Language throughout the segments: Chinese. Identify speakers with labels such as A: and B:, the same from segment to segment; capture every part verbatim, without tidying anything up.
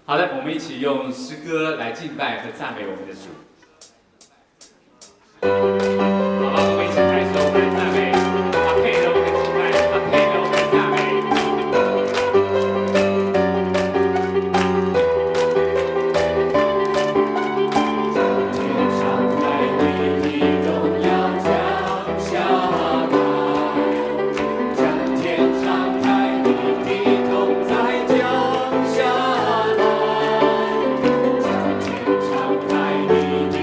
A: 好的，我们一起用诗歌来敬拜和赞美我们的主。好吧，我们一起开手来赞美，他配得我们的敬拜，他配得我们的赞美。将天上海地的荣耀降下来，将天上海地的同在降下来。将天上海地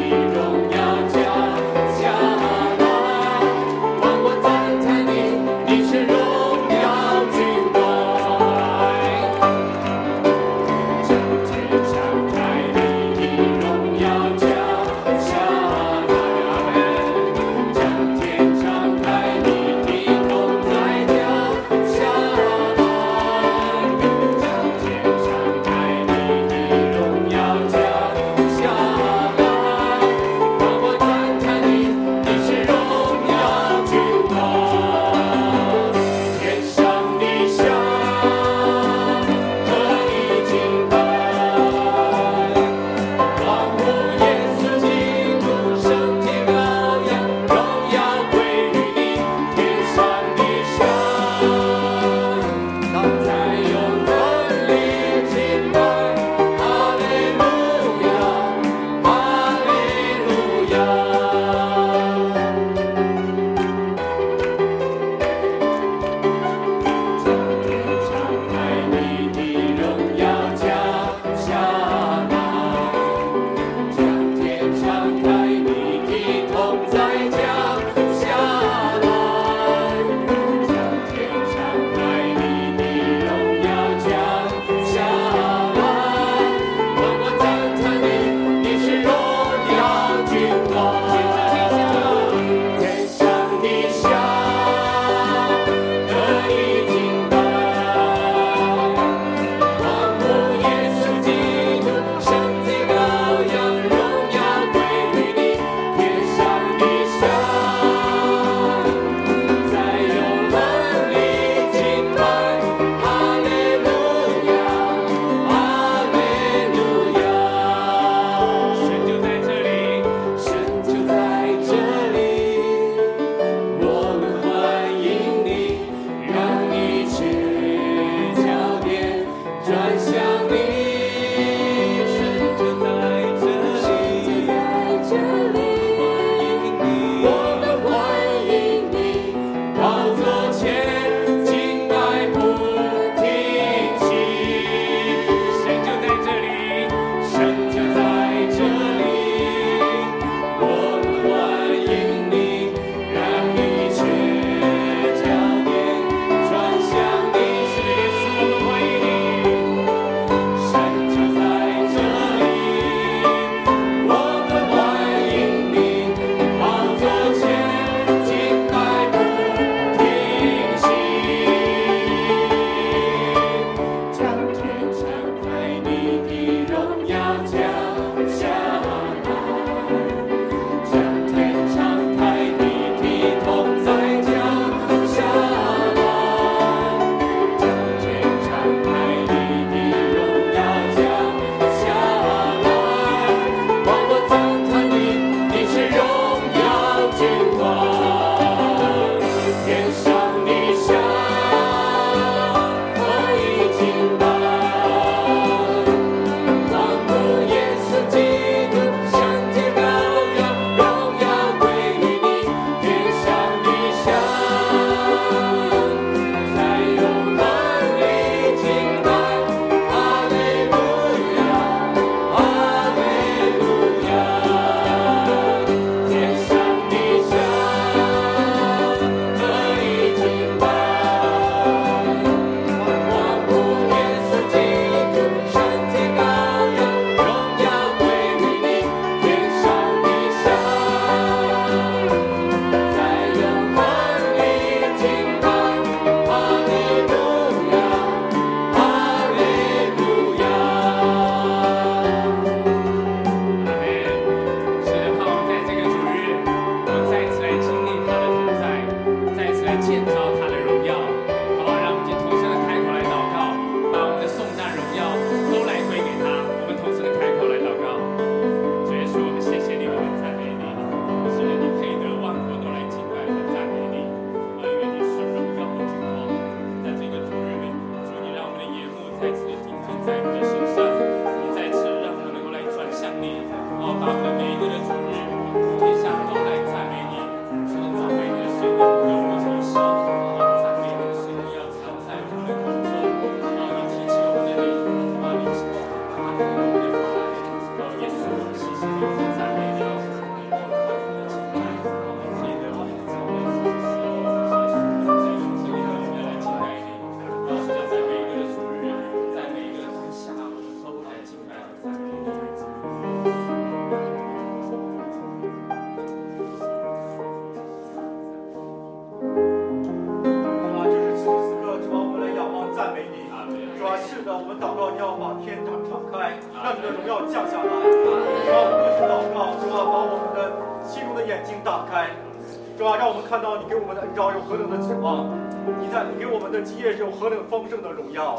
B: 开，让你的荣耀降下来。主啊，我们是祷告，主啊，把我们的心中的眼睛打开，主啊，让我们看到你给我们的恩召有何等的指望，你在你给我们的基业是有何等丰盛的荣耀。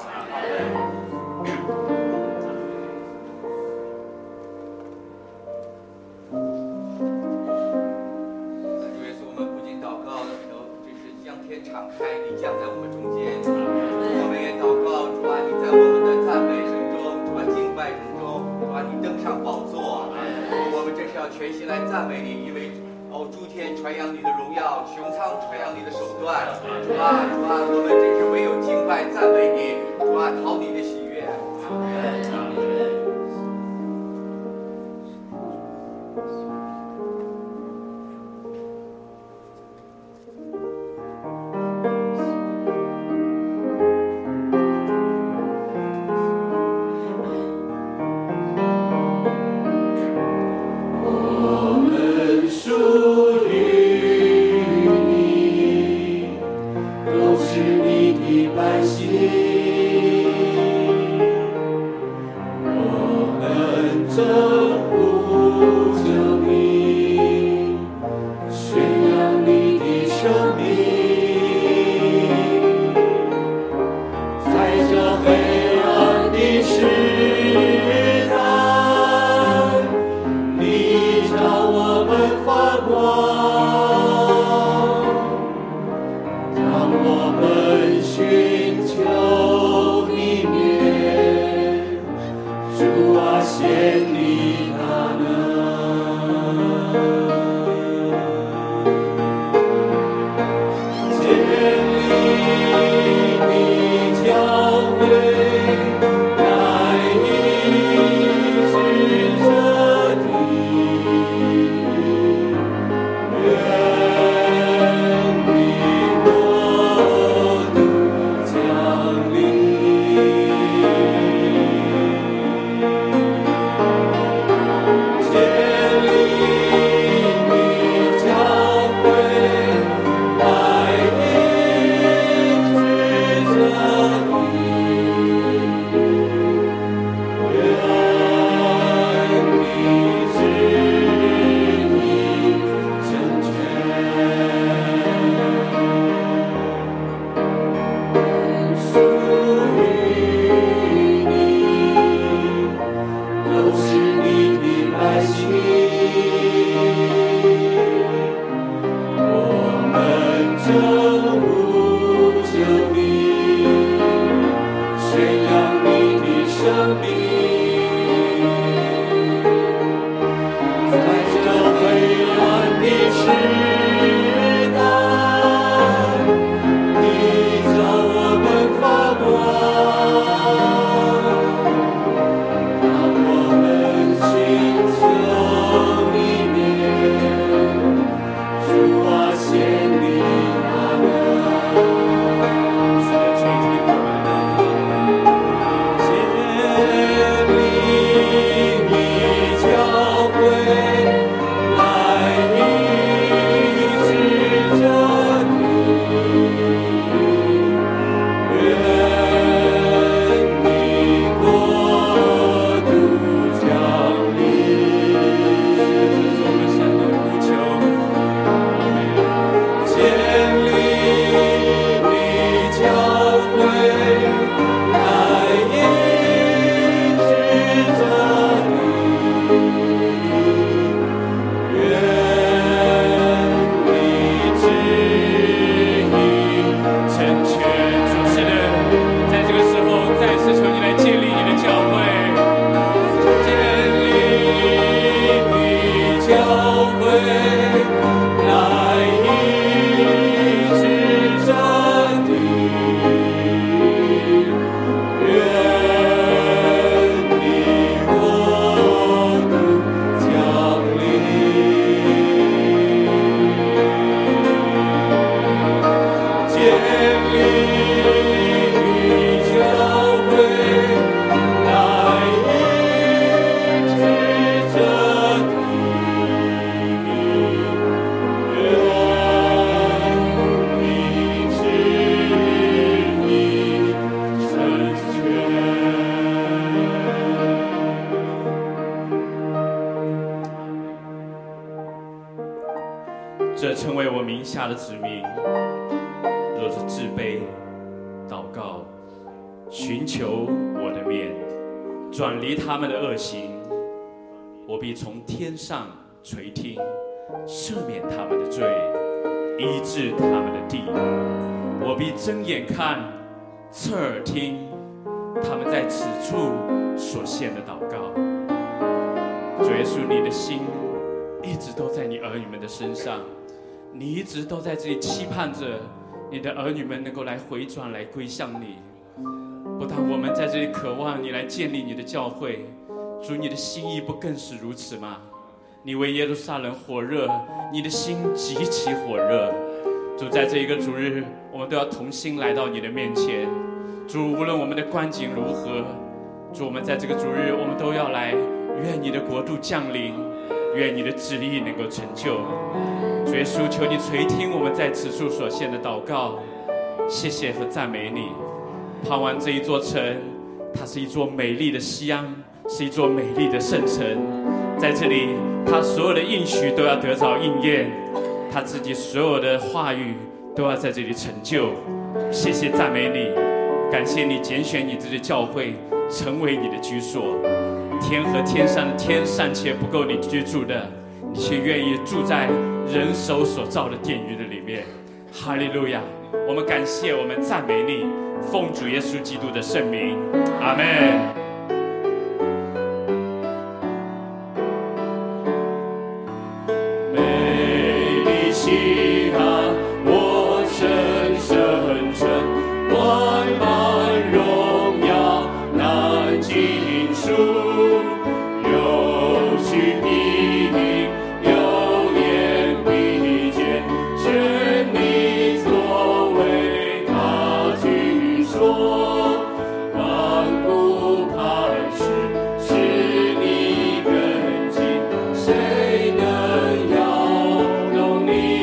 C: 主耶稣，我们不仅祷告的时候，只是将天敞开，你降在我们中间。我们也祷告，主啊，你在我们的赞美声中，主啊，敬拜声中，主啊，你登上宝座。我们这是要全心来赞美你，因为哦，诸天传扬你的荣耀，穹苍传扬你的手段。主啊，主啊，我们真是唯有敬拜赞美你，主啊，讨你的喜悦。
D: 天这成为我名下的子民，若是自卑、祷告、寻求我的面，转离他们的恶行，我必从天上垂听，赦免他们的罪，医治他们的地。我必睁眼看，侧耳听，他们在此处所献的祷告。主耶稣，你的心一直都在你儿女们的身上，你一直都在这里期盼着你的儿女们能够来回转，来归向你。不但我们在这里渴望你来建立你的教会，主，你的心意不更是如此吗？你为耶路撒冷火热，你的心极其火热。主，在这一个主日，我们都要同心来到你的面前。主，无论我们的光景如何，主，我们在这个主日，我们都要来，愿你的国度降临，愿你的旨意能够成就。主耶稣，求你垂听我们在此处所献的祷告，谢谢和赞美你。盼望这一座城，它是一座美丽的西安，是一座美丽的圣城。在这里，他所有的应许都要得着应验，他自己所有的话语都要在这里成就。谢谢赞美你，感谢你拣选你这个教会成为你的居所。天和天上的天尚且不够你居住的，你却愿意住在人手所造的殿宇的里面。哈利路亚！我们感谢，我们赞美你，奉主耶稣基督的圣名，阿们。
A: 西安，我深深沉，万般荣耀难尽数，有许必应，有言必见，全你作为他居所，万古磐石是你根基，谁能摇动你？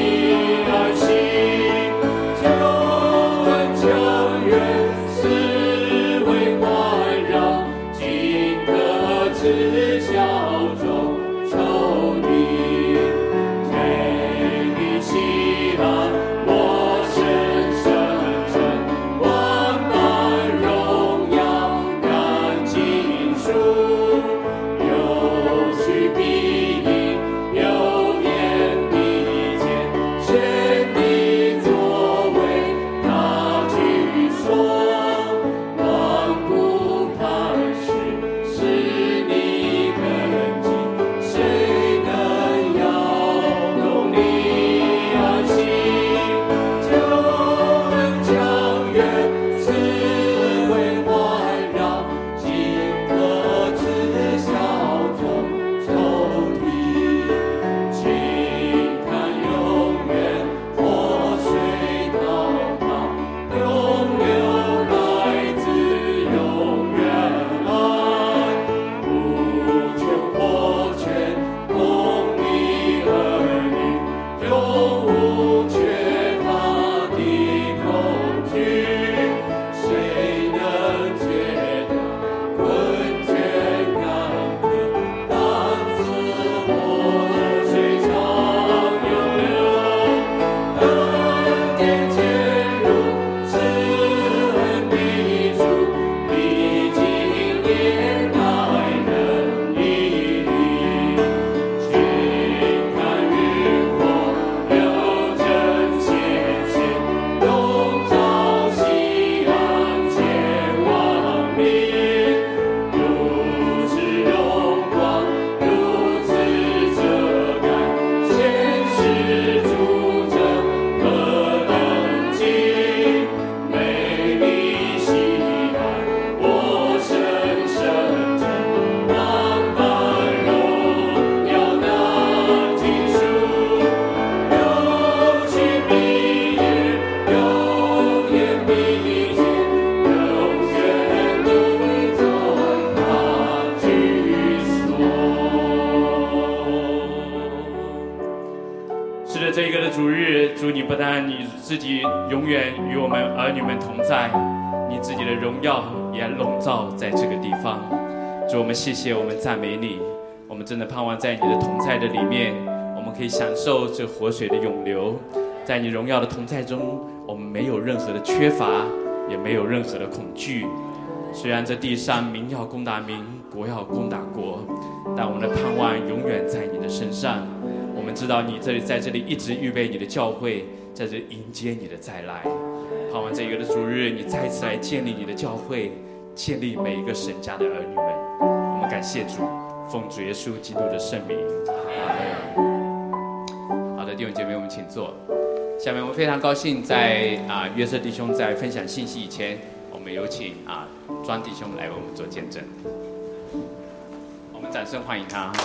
D: 这个的主日，主你不但你自己永远与我们儿女们同在，你自己的荣耀也笼罩在这个地方。主，我们谢谢，我们赞美你，我们真的盼望在你的同在的里面，我们可以享受这活水的涌流。在你荣耀的同在中，我们没有任何的缺乏，也没有任何的恐惧。虽然这地上民要攻打民，国要攻打国，但我们的盼望永远在你的身上。我们知道你这里在这里一直预备你的教会，在这里迎接你的再来。盼望这个的主日，你再次来建立你的教会，建立每一个神家的儿女们。我们感谢主，奉主耶稣基督的圣名，阿门。好的，弟兄姐妹，我们请坐。下面我们非常高兴在啊约瑟弟兄在分享信息以前，我们有请啊庄弟兄来为我们做见证。我们掌声欢迎他。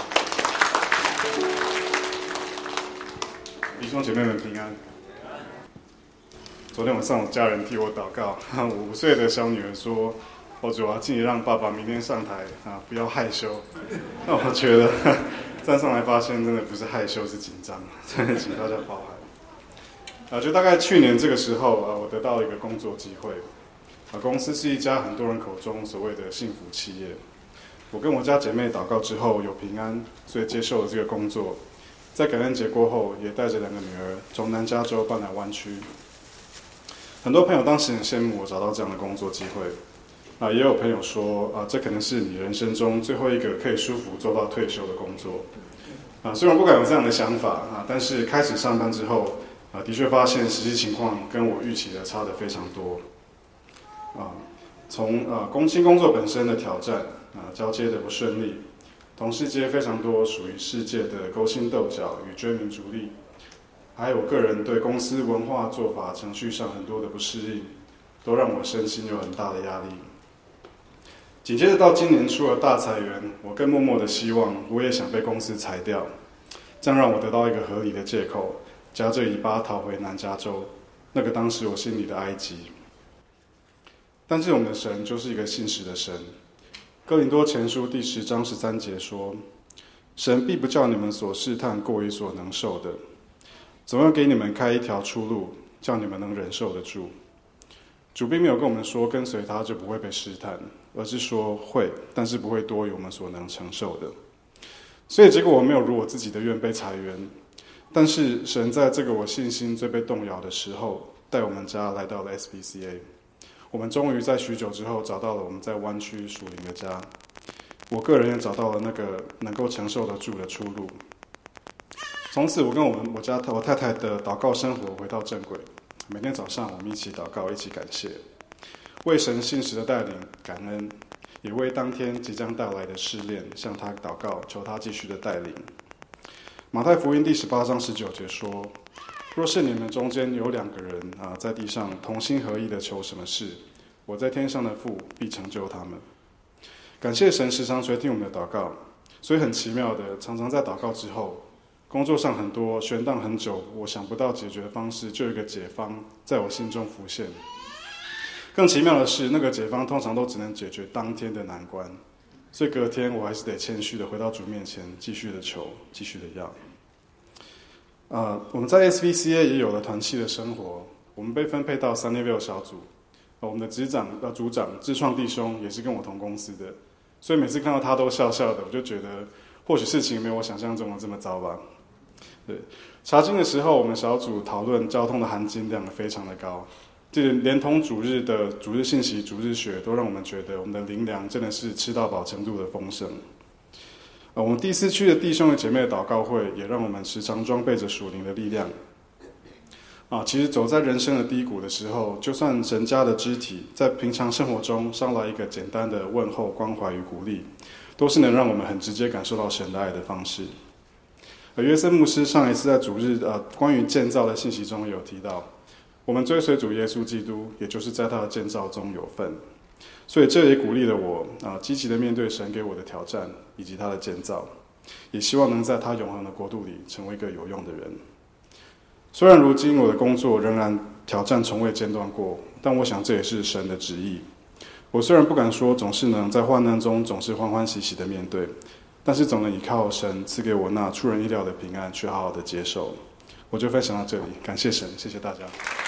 E: 弟兄姐妹们平安。昨天晚上我家人替我祷告，我五岁的小女儿说：“我主啊，请你让爸爸明天上台啊，不要害羞。”那我觉得站上来发现真的不是害羞，是紧张，真的请大家包涵。啊，就大概去年这个时候啊，我得到了一个工作机会。啊，公司是一家很多人口中所谓的幸福企业。我跟我家姐妹祷告之后有平安，所以接受了这个工作。在感恩节过后，也带着两个女儿从南加州搬来湾区。很多朋友当时很羡慕我找到这样的工作机会。啊，也有朋友说啊，这可能是你人生中最后一个可以舒服做到退休的工作。啊，虽然不敢有这样的想法啊，但是开始上班之后。啊，的确发现实际情况跟我预期的差得非常多。啊，从啊工薪工作本身的挑战，啊交接的不顺利，同事间非常多属于世界的勾心斗角与追名逐利，还有个人对公司文化做法程序上很多的不适应，都让我身心有很大的压力。紧接着到今年出了大裁员，我更默默的希望我也想被公司裁掉，这样让我得到一个合理的借口。夹着尾巴逃回南加州，那个当时我心里的哀疾。但是我们的神就是一个信实的神。哥林多前书第十章十三节说：“神必不叫你们所试探过于所能受的，总要给你们开一条出路，叫你们能忍受得住。”主并没有跟我们说跟随他就不会被试探，而是说会，但是不会多于我们所能承受的。所以结果我没有如我自己的愿被裁员。但是神在这个我信心最被动摇的时候，带我们家来到了 S B C A。我们终于在许久之后找到了我们在湾区属灵的家。我个人也找到了那个能够承受得住的出路。从此，我跟我们我家我太太的祷告生活回到正轨。每天早上，我们一起祷告，一起感谢，为神信实的带领感恩，也为当天即将到来的试炼向他祷告，求他继续的带领。马太福音第十八章十九节说：“若是你们中间有两个人啊，在地上同心合意的求什么事，我在天上的父必成就他们。”感谢神时常垂听我们的祷告，所以很奇妙的，常常在祷告之后，工作上很多悬荡很久，我想不到解决的方式，就有一个解方在我心中浮现。更奇妙的是，那个解方通常都只能解决当天的难关。所以隔天我还是得谦虚的回到主面前，继续的求，继续的要。呃，我们在 S B C A 也有了团契的生活，我们被分配到 Sunnyvale 小组。呃，我们的执长呃组长志创弟兄也是跟我同公司的，所以每次看到他都笑笑的，我就觉得或许事情没有我想象中的这么糟吧。对，查经的时候，我们小组讨论交通的含金量非常的高。这连同主日的主日信息、主日学，都让我们觉得我们的灵粮真的是吃到饱程度的丰盛。呃，我们第四区的弟兄和姐妹的祷告会，也让我们时常装备着属灵的力量。啊，其实走在人生的低谷的时候，就算神家的肢体，在平常生活中捎来一个简单的问候、关怀与鼓励，都是能让我们很直接感受到神的爱的方式。而约瑟牧师上一次在主日呃关于建造的信息中有提到。我们追随主耶稣基督，也就是在他的建造中有份，所以这也鼓励了我啊，积极的面对神给我的挑战以及他的建造，也希望能在他永恒的国度里成为一个有用的人。虽然如今我的工作仍然挑战从未间断过，但我想这也是神的旨意。我虽然不敢说总是能在患难中总是欢欢喜喜的面对，但是总能依靠神赐给我那出人意料的平安，去好好的接受。我就分享到这里，感谢神，谢谢大家。